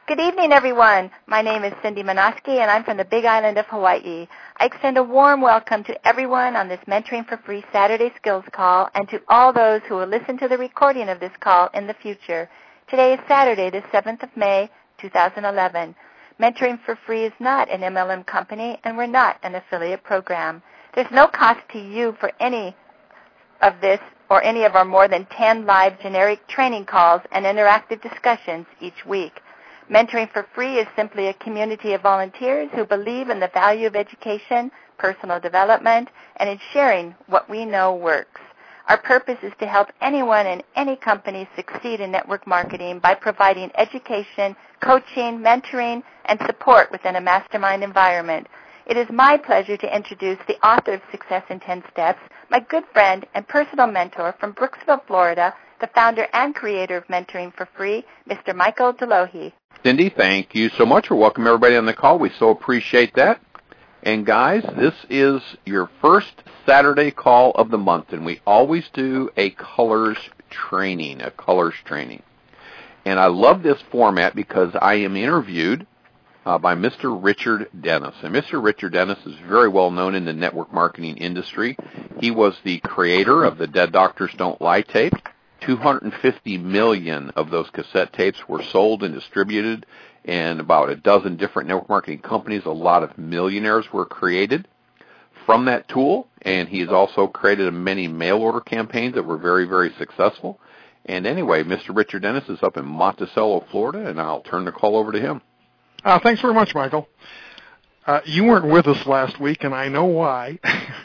Good evening, everyone. My name is Cindy Minoski, and I'm from the Big Island of Hawaii. I extend a warm welcome to everyone on this Mentoring for Free Saturday Skills Call and to all those who will listen to the recording of this call in the future. Today is Saturday, the 7th of May, 2011. Mentoring for Free is not an MLM company, and we're not an affiliate program. There's no cost to you for any of this or any of our more than 10 live generic training calls and interactive discussions each week. Mentoring for Free is simply a community of volunteers who believe in the value of education, personal development, and in sharing what we know works. Our purpose is to help anyone and any company succeed in network marketing by providing education, coaching, mentoring, and support within a mastermind environment. It is my pleasure to introduce the author of Success in 10 Steps, my good friend and personal mentor from Brooksville, Florida, the founder and creator of Mentoring for Free, Mr. Michael DeLohe. Cindy, thank you so much for welcoming everybody on the call. We so appreciate that. And guys, this is your first Saturday call of the month, and we always do a colors training. And I love this format because I am interviewed by Mr. Richard Dennis. And Mr. Richard Dennis is very well known in the network marketing industry. He was the creator of the Dead Doctors Don't Lie tape. 250 million of those cassette tapes were sold and distributed in about a dozen different network marketing companies. A lot of millionaires were created from that tool, and he's also created many mail-order campaigns that were very, very successful. And anyway, Mr. Richard Dennis is up in Monticello, Florida, and I'll turn the call over to him. Thanks very much, Michael. You weren't with us last week, and I know why.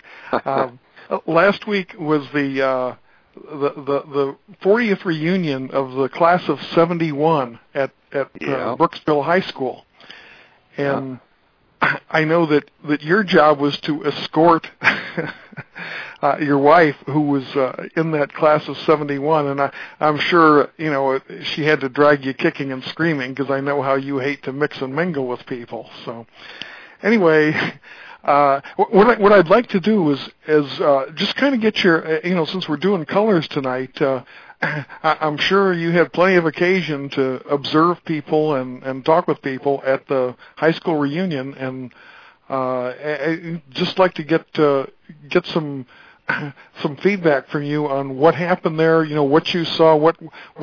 Last week was the 40th reunion of the class of 71 at Brooksville High School. And I know that your job was to escort your wife, who was in that class of 71, and I'm sure, she had to drag you kicking and screaming because I know how you hate to mix and mingle with people. So anyway, what I'd like to do is just kind of get your, since we're doing colors tonight, I'm sure you had plenty of occasion to observe people and talk with people at the high school reunion, and I'd just like to get some feedback from you on what happened there. What you saw, what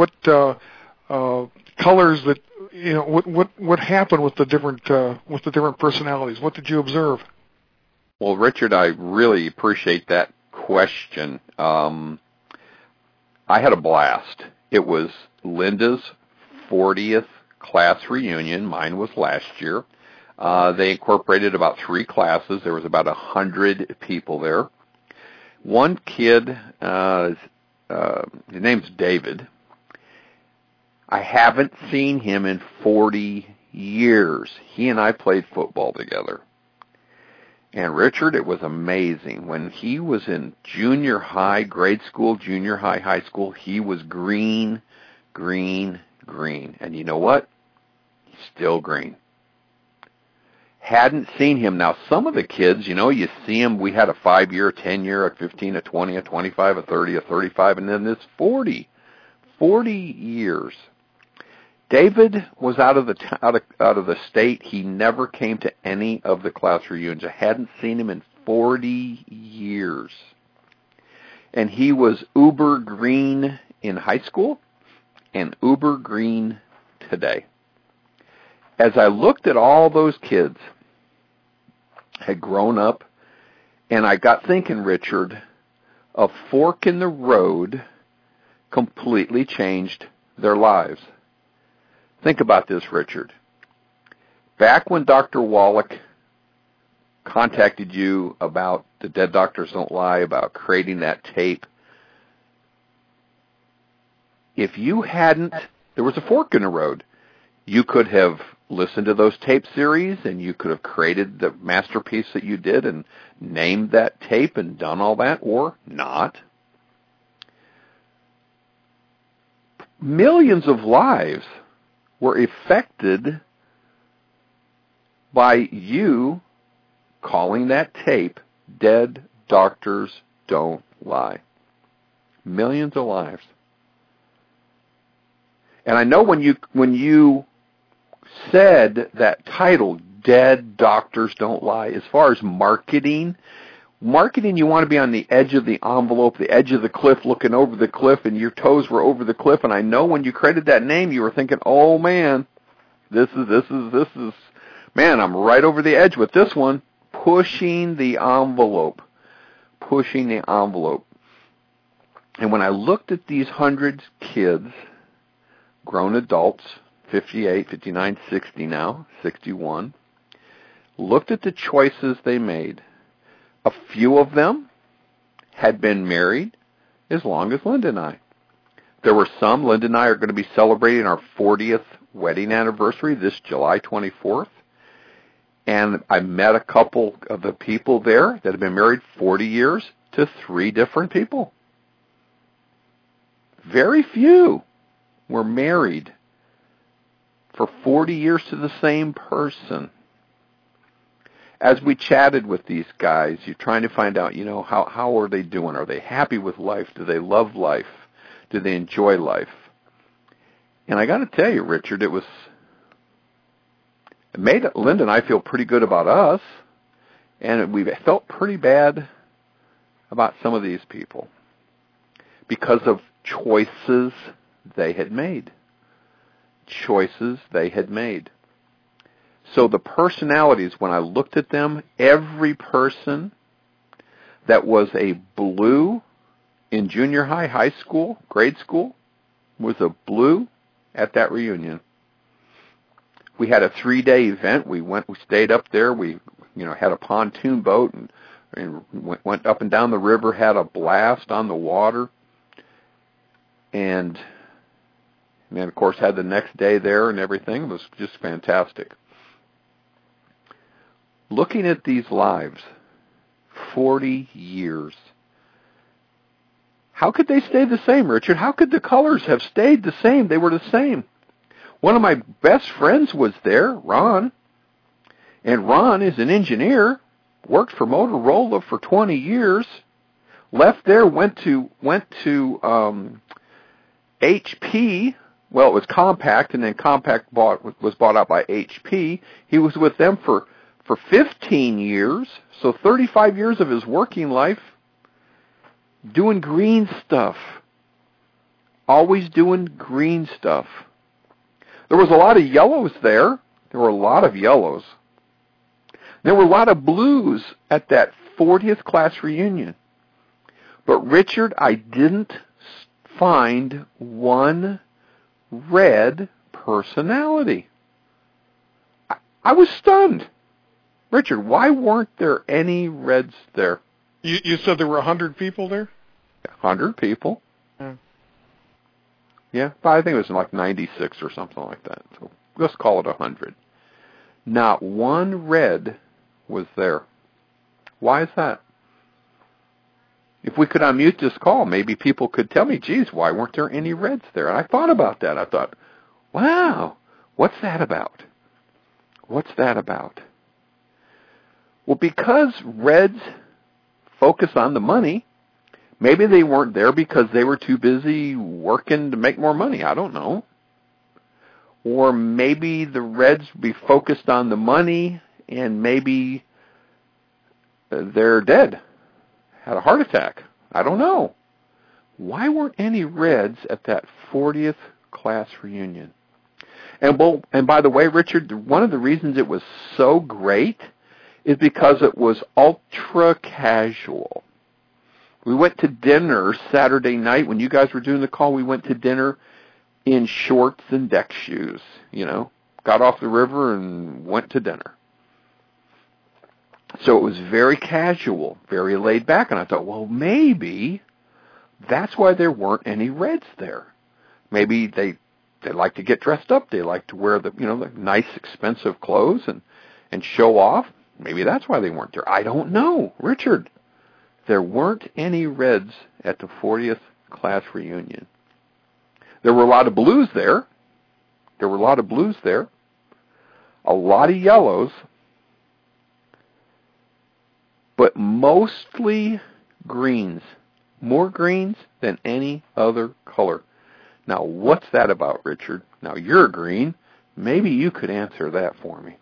colors that what happened with the different personalities. What did you observe? Well, Richard, I really appreciate that question. I had a blast. It was Linda's 40th class reunion. Mine was last year. They incorporated about 3 classes. There was about 100 people there. One kid, his name's David. I haven't seen him in 40 years. He and I played football together. And Richard, it was amazing. When he was in junior high, grade school, junior high, high school, he was green, green, green. And you know what? He's still green. Hadn't seen him. Now, some of the kids, you see them. We had a 5-year, a 10-year, a 15, a 20, a 25, a 30, a 35, and then this 40 years. David was out of the state. He never came to any of the class reunions. I hadn't seen him in 40 years. And he was uber green in high school and uber green today. As I looked at all those kids, had grown up, and I got thinking, Richard, a fork in the road completely changed their lives. Think about this, Richard. Back when Dr. Wallach contacted you about the Dead Doctors Don't Lie, about creating that tape, if you hadn't, there was a fork in the road. You could have listened to those tape series, and you could have created the masterpiece that you did and named that tape and done all that, or not. Millions of lives were affected by you calling that tape Dead Doctors Don't Lie. Millions of lives. And I know when you said that title, Dead Doctors Don't Lie, as far as marketing, you want to be on the edge of the envelope, the edge of the cliff, looking over the cliff, and your toes were over the cliff. And I know when you created that name, you were thinking, oh man, this is, man, I'm right over the edge with this one. Pushing the envelope. And when I looked at these hundreds kids, grown adults, 58, 59, 60 now, 61, looked at the choices they made, a few of them had been married as long as Linda and I. There were some, Linda and I are going to be celebrating our 40th wedding anniversary this July 24th. And I met a couple of the people there that have been married 40 years to 3 different people. Very few were married for 40 years to the same person. As we chatted with these guys, you're trying to find out, how are they doing? Are they happy with life? Do they love life? Do they enjoy life? And I got to tell you, Richard, it made Linda and I feel pretty good about us, and we felt pretty bad about some of these people because of choices they had made. So the personalities, when I looked at them, every person that was a blue in junior high, high school, grade school, was a blue at that reunion. We had a 3-day event. We stayed up there. We, had a pontoon boat and went up and down the river, had a blast on the water. And then, of course, had the next day there and everything. It was just fantastic. Looking at these lives, 40 years. How could they stay the same, Richard? How could the colors have stayed the same? They were the same. One of my best friends was there, Ron. And Ron is an engineer, worked for Motorola for 20 years, left there, went to HP. Well, it was Compaq, and then Compaq was bought out by HP. He was with them for 15 years, so 35 years of his working life doing green stuff. Always doing green stuff. There was a lot of yellows there. There were a lot of yellows. There were a lot of blues at that 40th class reunion. But Richard, I didn't find one red personality. I was stunned. Richard, why weren't there any reds there? You said there were 100 people there? 100 people. Yeah, but I think it was like 96 or something like that. So let's call it 100. Not one red was there. Why is that? If we could unmute this call, maybe people could tell me, geez, why weren't there any reds there? And I thought about that. I thought, wow, what's that about? What's that about? Well, because reds focus on the money, maybe they weren't there because they were too busy working to make more money. I don't know. Or maybe the reds be focused on the money and maybe they're dead, had a heart attack. I don't know. Why weren't any reds at that 40th class reunion? And by the way, Richard, one of the reasons it was so great is because it was ultra casual. We went to dinner Saturday night. When you guys were doing the call, we went to dinner in shorts and deck shoes, got off the river and went to dinner. So it was very casual, very laid back, and I thought, well, maybe that's why there weren't any reds there. Maybe they like to get dressed up. They like to wear the nice, expensive clothes and show off. Maybe that's why they weren't there. I don't know, Richard. There weren't any reds at the 40th class reunion. There were a lot of blues there. A lot of yellows. But mostly greens. More greens than any other color. Now, what's that about, Richard? Now, you're a green. Maybe you could answer that for me.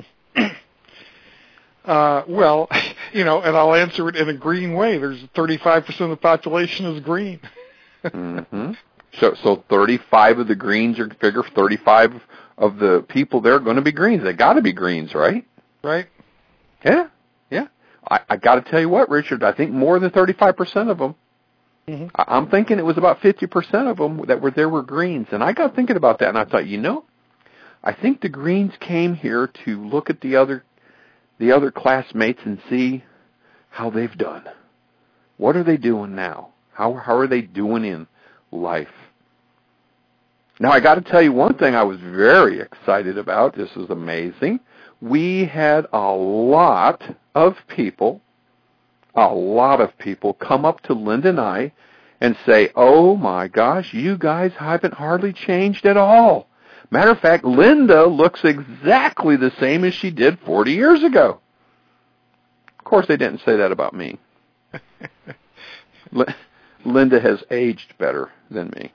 Well, and I'll answer it in a green way. There's 35% of the population is green. Mm-hmm. So 35 of the greens are figure 35 of the people there are going to be greens. They got to be greens, right? Right. Yeah. I got to tell you what, Richard. I think more than 35% of them. Mm-hmm. I'm thinking it was about 50% of them that were there were greens, and I got thinking about that, and I thought, I think the greens came here to look at the other classmates and see how they've done. What are they doing now? How are they doing in life? Now, I got to tell you one thing I was very excited about. This is amazing. We had a lot of people come up to Linda and I and say, oh, my gosh, you guys haven't hardly changed at all. Matter of fact, Linda looks exactly the same as she did 40 years ago. Of course, they didn't say that about me. Linda has aged better than me.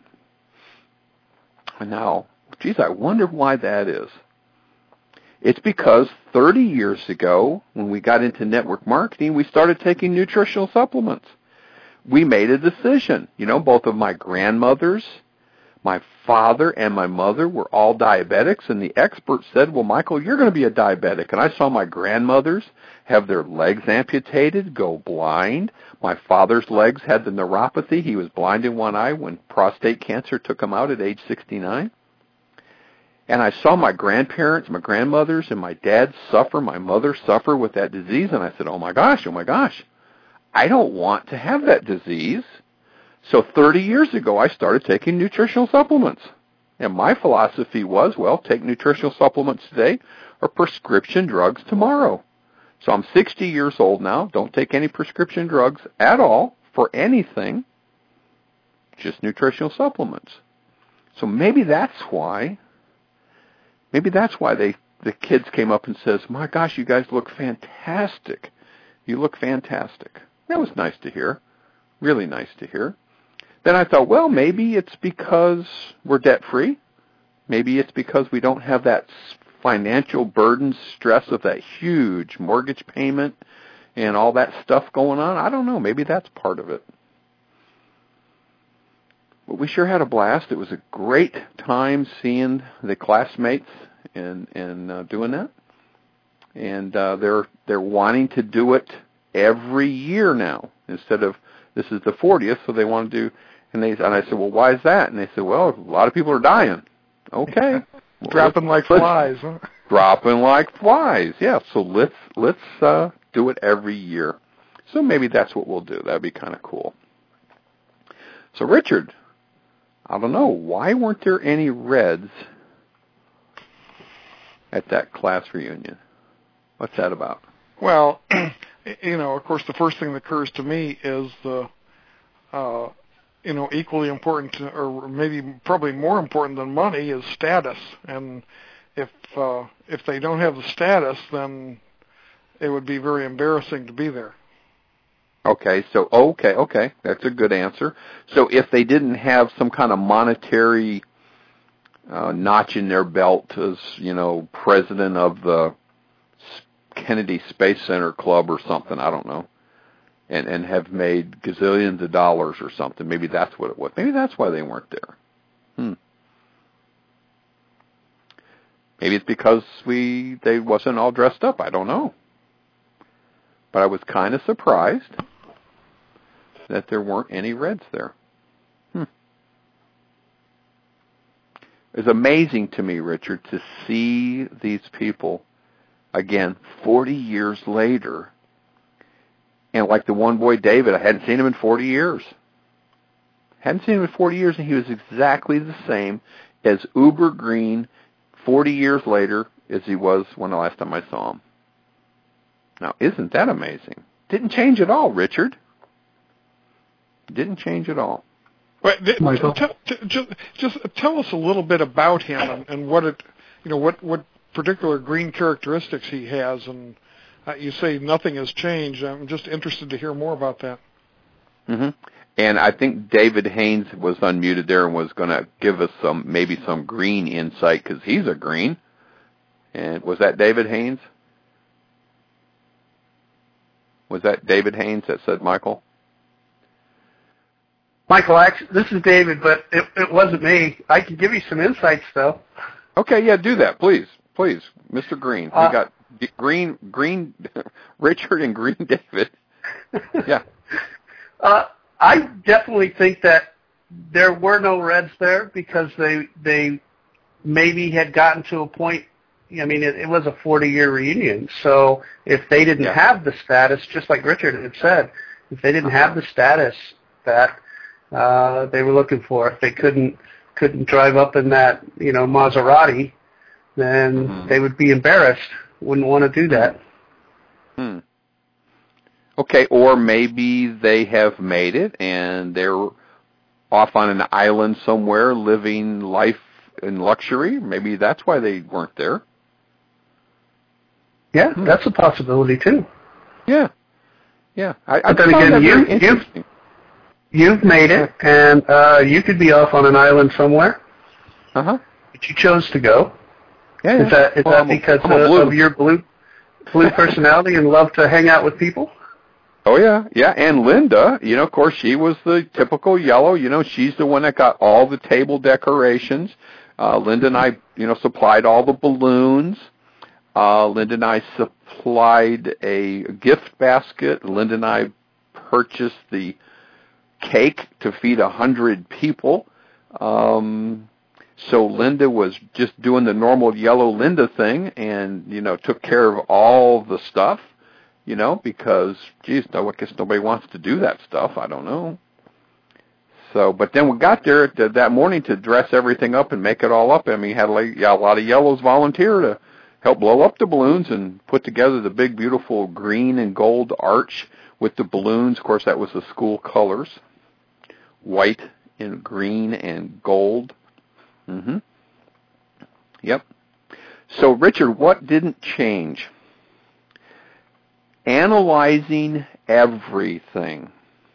Now, geez, I wonder why that is. It's because 30 years ago, when we got into network marketing, we started taking nutritional supplements. We made a decision. Both of my grandmothers, my father and my mother were all diabetics, and the experts said, well, Michael, you're going to be a diabetic. And I saw my grandmothers have their legs amputated, go blind. My father's legs had the neuropathy. He was blind in one eye when prostate cancer took him out at age 69. And I saw my grandparents, my grandmothers, and my dad suffer, my mother suffer with that disease. And I said, oh my gosh, I don't want to have that disease. So 30 years ago, I started taking nutritional supplements. And my philosophy was, well, take nutritional supplements today or prescription drugs tomorrow. So I'm 60 years old now. Don't take any prescription drugs at all for anything, just nutritional supplements. So maybe that's why the kids came up and says, my gosh, you guys look fantastic. You look fantastic. That was nice to hear. Really nice to hear. Then I thought, well, maybe it's because we're debt-free. Maybe it's because we don't have that financial burden, stress of that huge mortgage payment and all that stuff going on. I don't know. Maybe that's part of it. But we sure had a blast. It was a great time seeing the classmates and doing that. And they're wanting to do it every year now instead of this is the 40th, so they want to do. And I said, well, why is that? And they said, well, a lot of people are dying. Okay. Dropping like flies, huh? Dropping like flies, yeah. So let's do it every year. So maybe that's what we'll do. That'd be kind of cool. So Richard, I don't know, why weren't there any Reds at that class reunion? What's that about? Well, of course, the first thing that occurs to me is the equally important, or maybe probably more important than money, is status. And if they don't have the status, then it would be very embarrassing to be there. Okay, that's a good answer. So if they didn't have some kind of monetary notch in their belt as, president of the Kennedy Space Center Club or something, I don't know, and have made gazillions of dollars or something. Maybe that's what it was. Maybe that's why they weren't there. Maybe it's because they wasn't all dressed up. I don't know. But I was kind of surprised that there weren't any Reds there. It's amazing to me, Richard, to see these people, again, 40 years later. And like the one boy, David, I hadn't seen him in 40 years. And he was exactly the same as uber green 40 years later as he was when the last time I saw him. Now, isn't that amazing? Didn't change at all, Richard. Didn't change at all. But just tell us a little bit about him and what what particular green characteristics he has. And you say nothing has changed. I'm just interested to hear more about that. Mm-hmm. And I think David Haynes was unmuted there and was going to give us maybe some green insight because he's a green. And was that David Haynes? Was that David Haynes that said Michael? Michael, actually, this is David, but it wasn't me. I can give you some insights, though. Okay, yeah, do that, please. Please, Mr. Green. We got Green, Richard and Green David. Yeah. I definitely think that there were no Reds there because they maybe had gotten to a point. I mean, it was a 40-year reunion, so if they didn't have the status, just like Richard had said, if they didn't have the status that they were looking for, if they couldn't drive up in that Maserati, then they would be embarrassed. Wouldn't want to do that. Okay, or maybe they have made it and they're off on an island somewhere living life in luxury. Maybe that's why they weren't there. Yeah, that's a possibility too. Yeah. But then again, you've made it, and you could be off on an island somewhere. But you chose to go. Yeah. Is that because of your blue personality and love to hang out with people? Oh, yeah. And Linda, of course, she was the typical yellow. She's the one that got all the table decorations. Linda and I, supplied all the balloons. Linda and I supplied a gift basket. Linda and I purchased the cake to feed 100 people. So Linda was just doing the normal yellow Linda thing and, took care of all the stuff, because, geez, I guess nobody wants to do that stuff. I don't know. So, but then we got there that morning to dress everything up and make it all up. I mean, had a lot of yellows volunteer to help blow up the balloons and put together the big, beautiful green and gold arch with the balloons. Of course, that was the school colors, white and green and gold. Yep. So, Richard, what didn't change? Analyzing everything.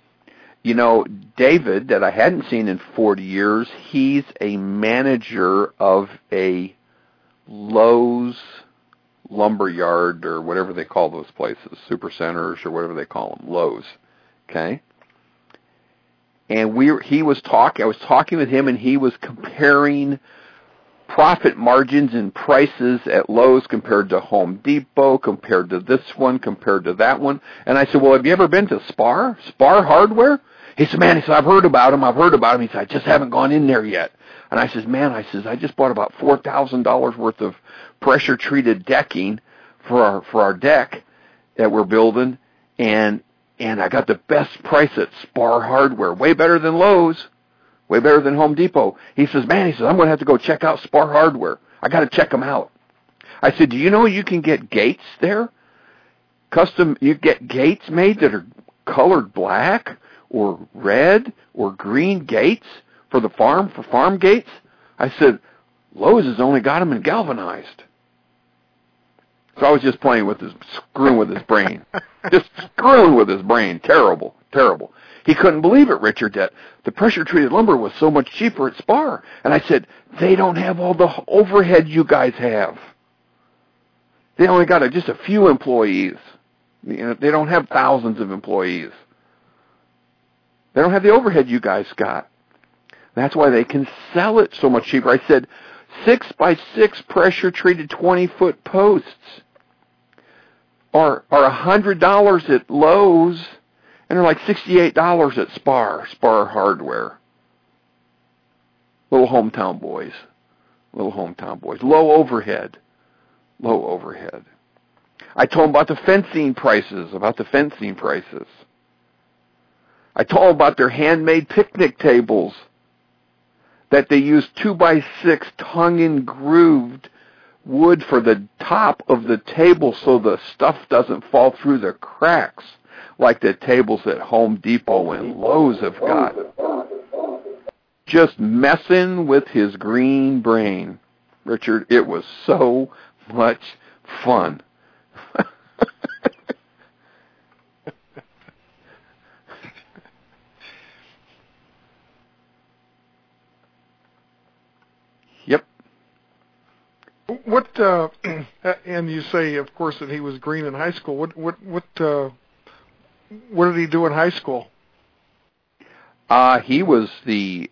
David, that I hadn't seen in 40 years, he's a manager of a Lowe's lumberyard or whatever they call those places, super centers or whatever they call them, Lowe's. Okay? And I was talking with him, and he was comparing profit margins and prices at Lowe's compared to Home Depot, compared to this one, compared to that one. And I said, well, have you ever been to Spar Hardware? He said, man, I've heard about him. He said, I just haven't gone in there yet. And I said, I just bought about $4,000 worth of pressure-treated decking for our deck that we're building, and I got the best price at Spar Hardware, way better than Lowe's, way better than Home Depot. He says, I'm going to have to go check out Spar Hardware. I got to check them out. I said, do you know you can get gates there? You get gates made that are colored black or red or green gates for farm gates? I said, Lowe's has only got them in galvanized. So I was just screwing with his brain. Just screwing with his brain. Terrible. He couldn't believe it, Richard, that the pressure-treated lumber was so much cheaper at Spar. And I said, they don't have all the overhead you guys have. They only got just a few employees. They don't have thousands of employees. They don't have the overhead you guys got. That's why they can sell it so much cheaper. I said, 6x6 pressure-treated 20-foot posts are $100 at Lowe's, and they're like $68 at Spar Hardware. Little hometown boys. Low overhead. I told them about the fencing prices. I told them about their handmade picnic tables, that they use 2x6 tongue-and-grooved wood for the top of the table so the stuff doesn't fall through the cracks like the tables at Home Depot and Lowe's have got. Just messing with his green brain. Richard, it was so much fun. What and you say, of course, that he was green in high school. What did he do in high school? He was the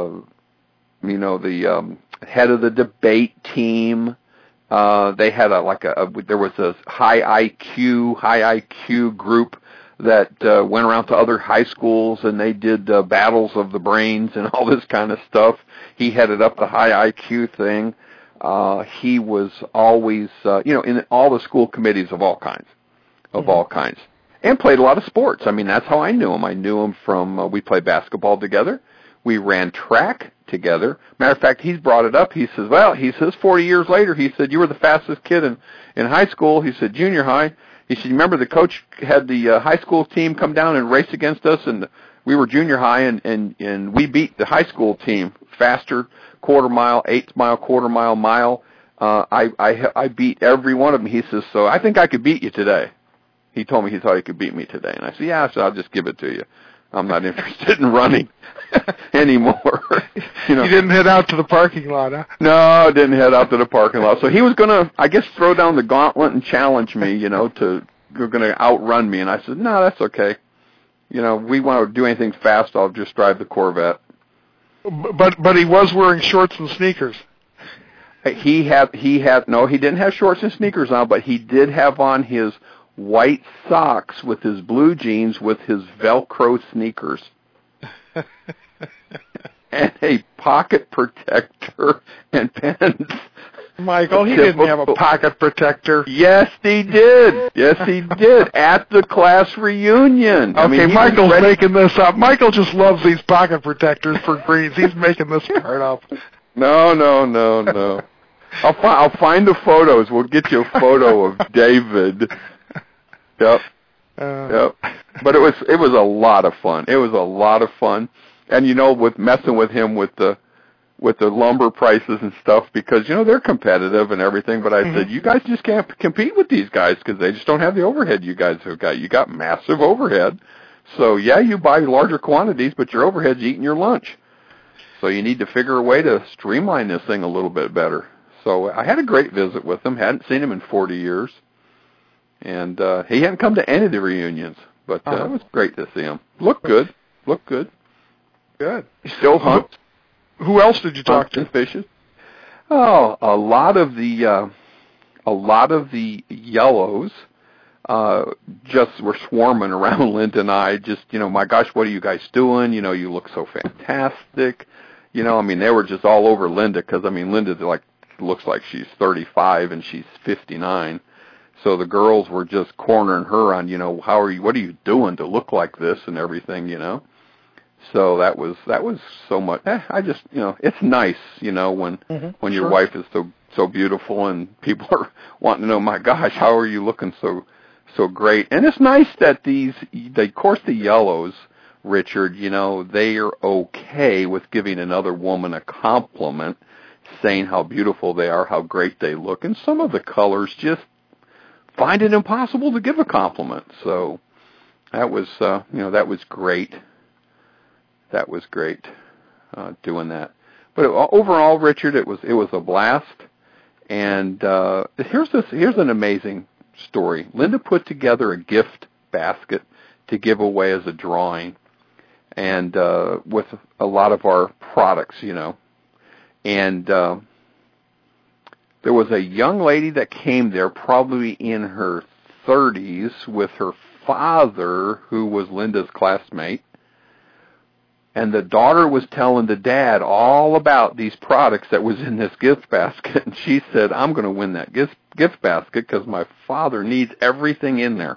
head of the debate team. They had there was a high IQ group that went around to other high schools, and they did battles of the brains and all this kind of stuff. He headed up the high IQ thing. He was always, in all the school committees of all kinds, and played a lot of sports. I mean, that's how I knew him. I knew him from, we played basketball together. We ran track together. Matter of fact, he's brought it up. He says, 40 years later, he said, you were the fastest kid in high school. He said, junior high. He said, you remember the coach had the high school team come down and race against us, and we were junior high, and we beat the high school team faster, quarter mile, 8th mile, quarter mile. I beat every one of them. He says, so I think I could beat you today. He told me he thought he could beat me today. And I said, yeah, so I'll just give it to you. I'm not interested in running anymore. You didn't head out to the parking lot, huh? No, I didn't head out to the parking lot. So he was going to, I guess, throw down the gauntlet and challenge me, you're going to outrun me. And I said, no, that's okay. We want to do anything fast, I'll just drive the Corvette. But he was wearing shorts and sneakers. He didn't have shorts and sneakers on, but he did have on his white socks with his blue jeans with his Velcro sneakers. And a pocket protector and pens. Michael, he didn't have a pocket protector. Yes, he did. Yes, he did. At the class reunion. Okay, Michael's making this up. Michael just loves these pocket protectors for greens. He's making this part up. No. I'll find the photos. We'll get you a photo of David. Yep. But it was a lot of fun. It was a lot of fun. And with messing with him with the lumber prices and stuff, because they're competitive and everything, but I said, you guys just can't compete with these guys because they just don't have the overhead you guys have got. You got massive overhead. So yeah, you buy larger quantities, but your overhead's eating your lunch. So you need to figure a way to streamline this thing a little bit better. So I had a great visit with him. Hadn't seen him in 40 years. And he hadn't come to any of the reunions, but it was great to see him. Looked good. Good. He still hunts. Who else did you talk to? Fishes. Oh, a lot of the yellows just were swarming around Linda and I. Just my gosh, what are you guys doing? You look so fantastic. They were just all over Linda because Linda looks like she's 35 and she's 59. So the girls were just cornering her on, what are you doing to look like this and everything, So that was so much. It's nice, when your wife is so beautiful and people are wanting to know, my gosh, how are you looking so great? And it's nice that of course the yellows, Richard, they are okay with giving another woman a compliment, saying how beautiful they are, how great they look, and some of the colors just find it impossible to give a compliment. So that was, that was great. That was great, doing that. But overall, Richard, it was a blast. And here's an amazing story. Linda put together a gift basket to give away as a drawing, and with a lot of our products, and there was a young lady that came there, probably in her 30s, with her father, who was Linda's classmate. And the daughter was telling the dad all about these products that was in this gift basket. And she said, I'm going to win that gift basket because my father needs everything in there.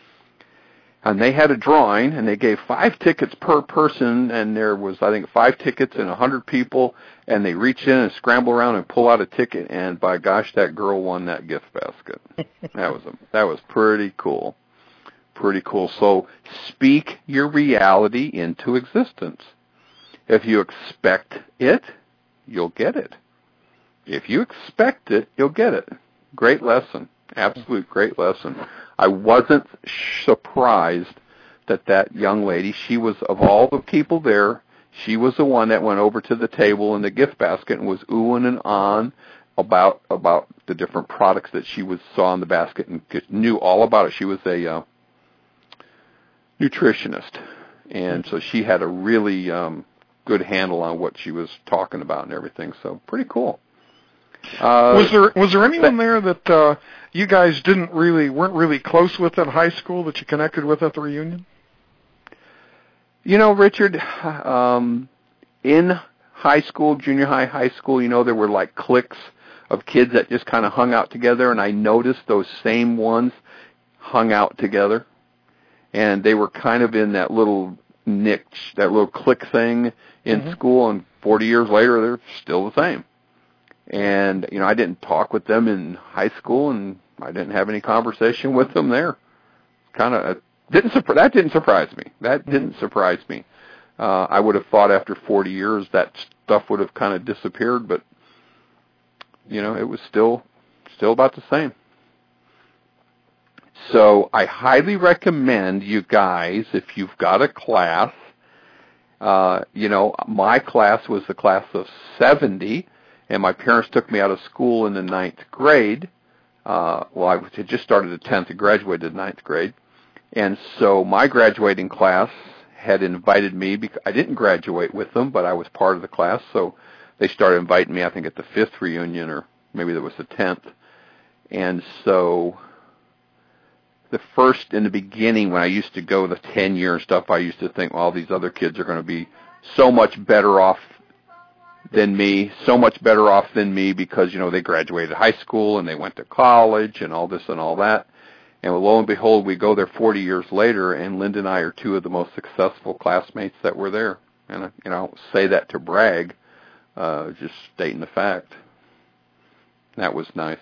And they had a drawing, and they gave 5 tickets per person, and there was, I think, 5 tickets and 100 people, and they reach in and scramble around and pull out a ticket, and by gosh, that girl won that gift basket. That was pretty cool. Pretty cool. So speak your reality into existence. If you expect it, you'll get it. If you expect it, you'll get it. Great lesson. Absolute great lesson. I wasn't surprised that young lady, she was, of all the people there, she was the one that went over to the table in the gift basket and was oohing and ahhing about the different products that she saw in the basket and knew all about it. She was a nutritionist, and so she had a really good handle on what she was talking about and everything. So pretty cool. Was there anyone there that you guys weren't really close with in high school that you connected with at the reunion? You know, Richard, in high school, junior high school, there were like cliques of kids that just kind of hung out together, and I noticed those same ones hung out together, and they were kind of in that little niche, that little clique thing in school, and 40 years later, they're still the same. And, I didn't talk with them in high school, and I didn't have any conversation with them there. That didn't surprise me. That didn't surprise me. I would have thought after 40 years that stuff would have kind of disappeared, but, it was still about the same. So I highly recommend you guys, if you've got a class, my class was the class of 70, and my parents took me out of school in the 9th grade. I had just started the 10th and graduated the 9th grade. And so my graduating class had invited me, because I didn't graduate with them, but I was part of the class, so they started inviting me, I think, at the 5th reunion, or maybe that was the 10th. And so in the beginning, when I used to go the 10-year and stuff, I used to think, well, these other kids are going to be so much better off than me, because, they graduated high school and they went to college and all this and all that. And lo and behold, we go there 40 years later, and Linda and I are two of the most successful classmates that were there. And, I don't say that to brag, just stating the fact. That was nice.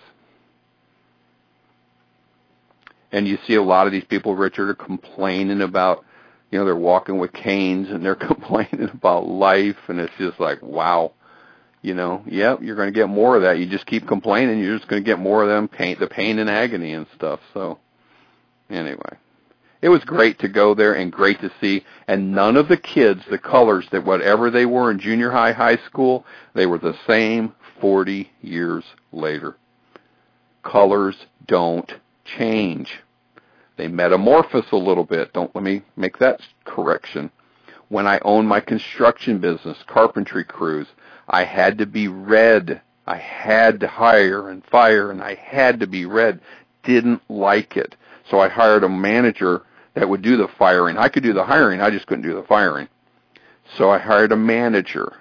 And you see a lot of these people, Richard, are complaining about, they're walking with canes, and they're complaining about life, and it's just like, wow. You're going to get more of that. You just keep complaining, you're just going to get more of them, the pain and agony and stuff. So, anyway, it was great to go there and great to see. And none of the kids, the colors, that whatever they were in junior high school, they were the same 40 years later. Colors don't change. They metamorphose a little bit. Let me make that correction. When I owned my construction business, carpentry crews, I had to be red. I had to hire and fire, and I had to be red. Didn't like it. So I hired a manager that would do the firing. I could do the hiring. I just couldn't do the firing. So I hired a manager,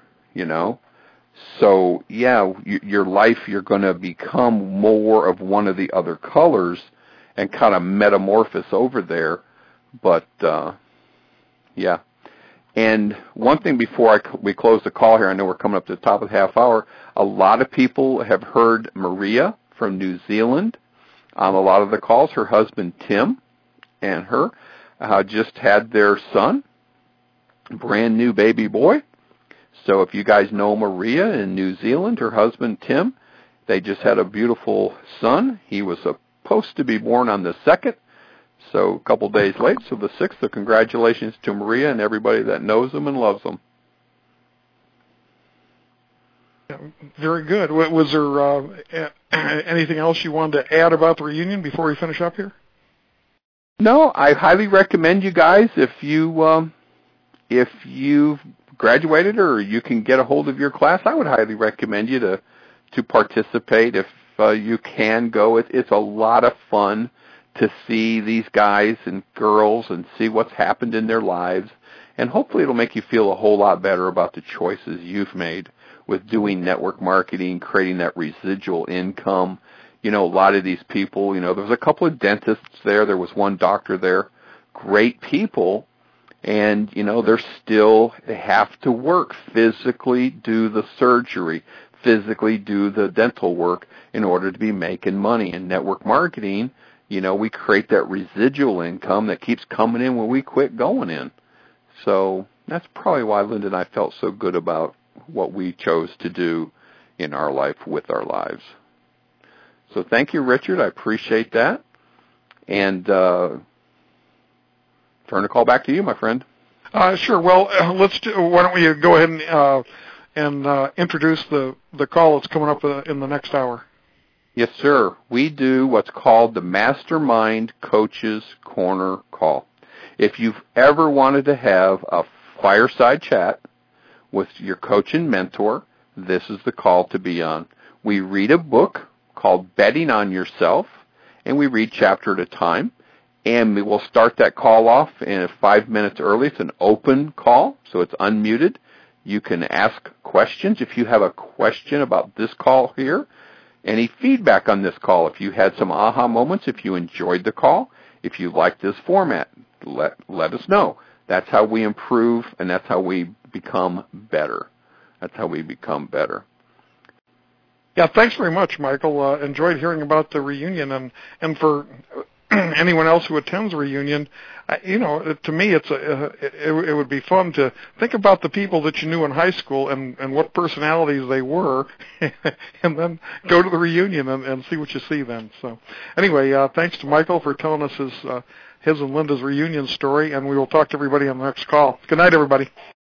So, yeah, your life, you're going to become more of one of the other colors and kind of metamorphose over there. But, yeah. And one thing before we close the call here, I know we're coming up to the top of the half hour, a lot of people have heard Maria from New Zealand on a lot of the calls. Her husband, Tim, and her just had their son, brand new baby boy. So if you guys know Maria in New Zealand, her husband, Tim, they just had a beautiful son. He was supposed to be born on the 2nd. So a couple days late, so the 6th, so congratulations to Maria and everybody that knows them and loves them. Very good. Was there anything else you wanted to add about the reunion before we finish up here? No, I highly recommend you guys, if you've graduated or you can get a hold of your class, I would highly recommend you to participate if you can go. It's a lot of fun to see these guys and girls and see what's happened in their lives. And hopefully it'll make you feel a whole lot better about the choices you've made with doing network marketing, creating that residual income. A lot of these people, there was a couple of dentists there. There was one doctor there. Great people. And, they have to work, physically do the surgery, physically do the dental work in order to be making money. In network marketing, we create that residual income that keeps coming in when we quit going in. So that's probably why Linda and I felt so good about what we chose to do in our life with our lives. So thank you, Richard. I appreciate that. And turn the call back to you, my friend. Sure. Well, why don't we go ahead and and introduce the call that's coming up in the next hour. Yes, sir. We do what's called the Mastermind Coaches Corner call. If you've ever wanted to have a fireside chat with your coach and mentor, this is the call to be on. We read a book called Betting on Yourself, and we read chapter at a time. And we will start that call off in 5 minutes early. It's an open call, so it's unmuted. You can ask questions if you have a question about this call here. Any feedback on this call, if you had some aha moments, if you enjoyed the call, if you like this format, let us know. That's how we improve, and that's how we become better. That's how we become better. Yeah, thanks very much, Michael. Enjoyed hearing about the reunion, and for anyone else who attends a reunion, to me, it would be fun to think about the people that you knew in high school and what personalities they were, and then go to the reunion and see what you see then. So, anyway, thanks to Michael for telling us his and Linda's reunion story, and we will talk to everybody on the next call. Good night, everybody.